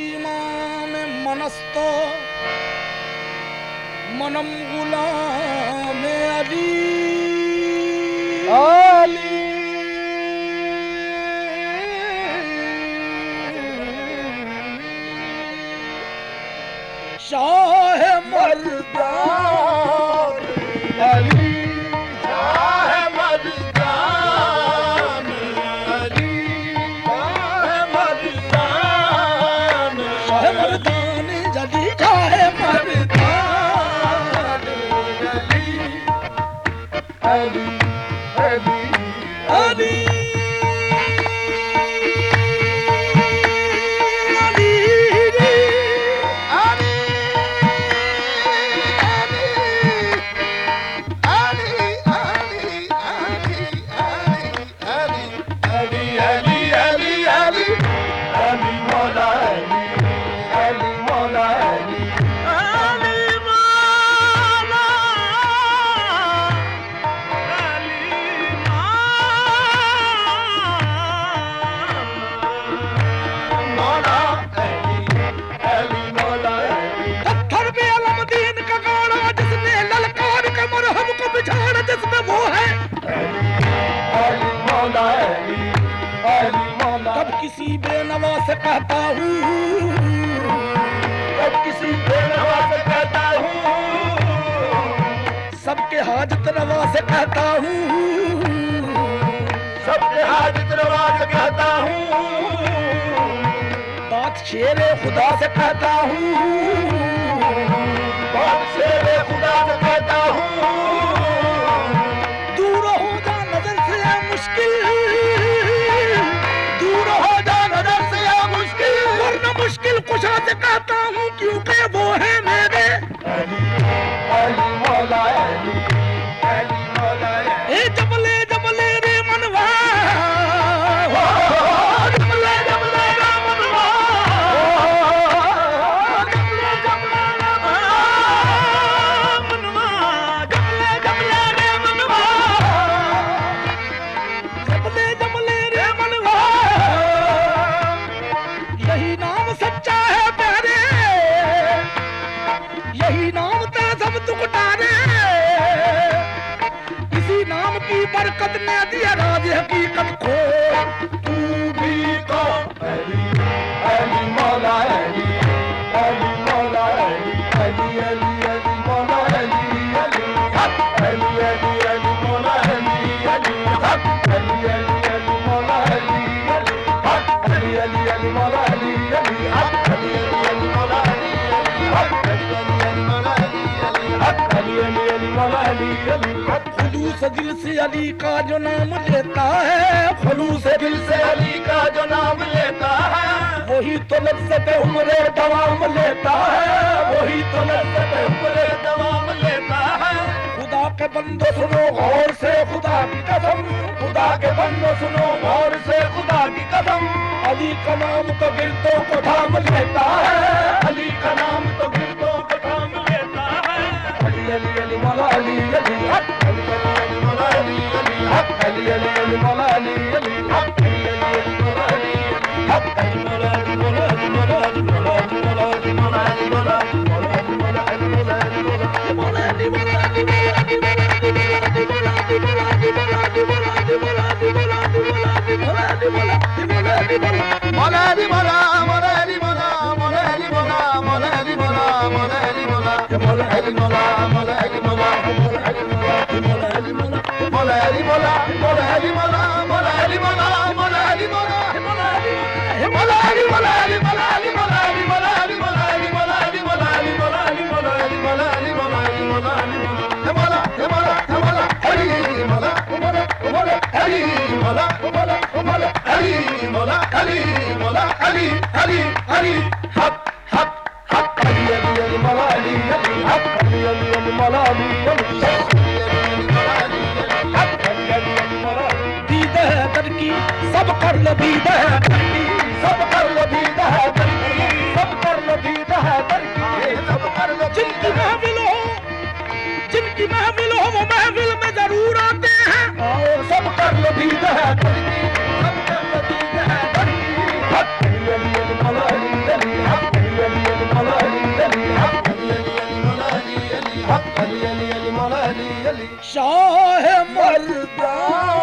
इमाम मनस्तो मनम गुलाम अली अली शाह मर्दान अली शाह मर्दान अली शाह मर्दान शाह मर्दान जली शाह मर्दान अली अली अली कब किसी बेनवा से कहता हूँ कब किसी बेनवा से कहता हूँ सबके हाजत रवा से कहता हूँ सबके हाजत रवा से कहता हूँ बात शेरे खुदा से कहता हूँ बात शेरे खुदा से कहता हूँ दूर हो जा नजर से है मुश्किल मुश्किल कुशा से कहता हूँ क्योंकि वो है मेरे अली अली मौला अली अली मौला ए जबले जबले रे मनवा जबले जबले रे मनवा जबले जबले रे मनवा जबले जबले रे मनवा जबले जबले रे मनवा यही नाम सच्चा है प्यारे यही नाम तेरा सब दुखटारे इसी नाम की बरकत ने दिया राज हकीकत को तू भी तो अली अली मौला अली अली मौला अली अली अली अली मौला अली अली अली अली अली मौला अली अली अली अली अली मौला अली अली अली अली अली मौला अली खुलूस दिल से अली का जो नाम लेता है खुलूस दिल से अली का जो नाम लेता है वही तो लज्जत उम्रे दवाम लेता है वही तो लज्जत उम्रे दवाम लेता है खुदा के बंदो सुनो गौर से खुदा की कसम खुदा के बंदो सुनो गौर से खुदा की कसम अली का नाम तो गिरदों को थाम लेता है अली का नाम तो गिरदों को थाम लेता है अली अली अली मौला अली अली अली अली मौला अली अली अली अली अली मौला अली अली अली अली मौला अली अली मौला अली मौला अली मौला अली मौला अली मौला अली मौला अली मौला अली मौला अली मौला अली मौला अली मौला अली मौला Ali शाह मर्दाना